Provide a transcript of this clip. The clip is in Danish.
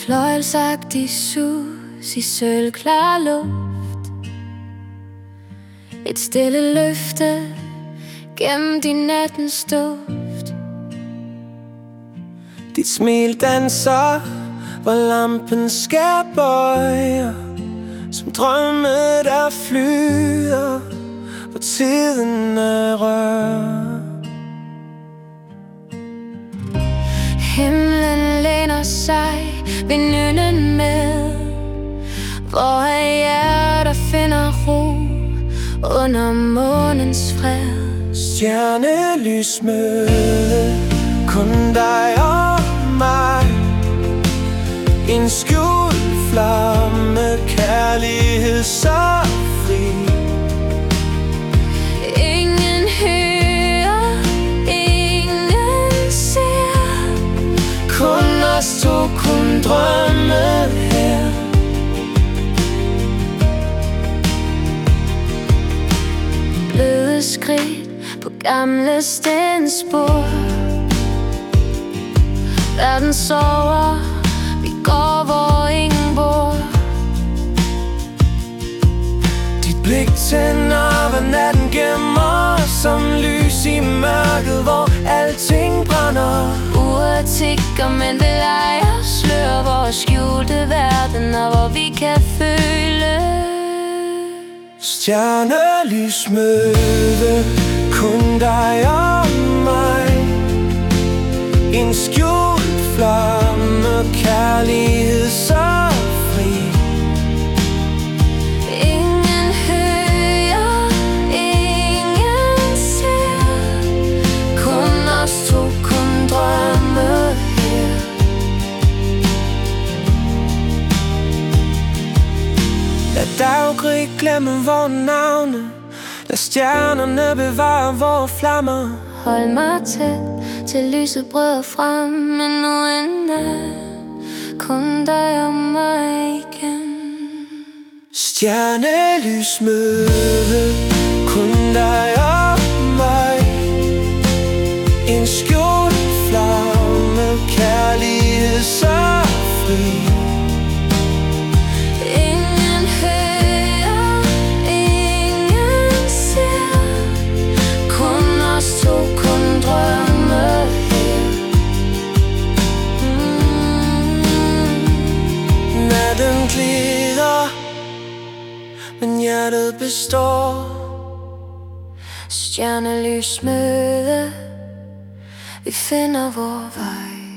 fløjelsagtig sus i sølvklar luft. Et stille løfte gennem din nattens duft. Dit smil danser, hvor lampen skær bøjer, som drømme der flyder, hvor tiden er rør. Himlen læner sig ved nynnen med, hvor hjerter finder ro under månens fred. Stjernelysmøde, kun dig og mig. En skjult flamme, kærlighed så fri. Ingen hører, ingen ser, kun os to, kun drømme her. Bløde skridt på gamle stenspor. Verden sover, vi går hvor ingen bor. Dit blik tænder, hvad natten gemmer, som lys i mørket, hvor alting brænder. Uret tikker, men det leger slør vores skjulte verdener, hvor vi kan føle. Stjernelysmøde, kun dig og mig. En skjult flamme, kærlighed så fri. Ingen hører, ingen ser, kun os to, kun drømme her. Lad daggry glemme vores navne, lad stjernerne bevare vores flammer. Hold mig tæt til lyset bryder frem, men nu en nat, kun dig og mig igen. Stjernelysmøde, kun dig og mig. En skjult flamme, kærlighed så fri. Ingen hører, ingen ser, kun os to, kun drømme her. Natten glider, men hjertet består. Stjernelysmøde, vi finder vor vej.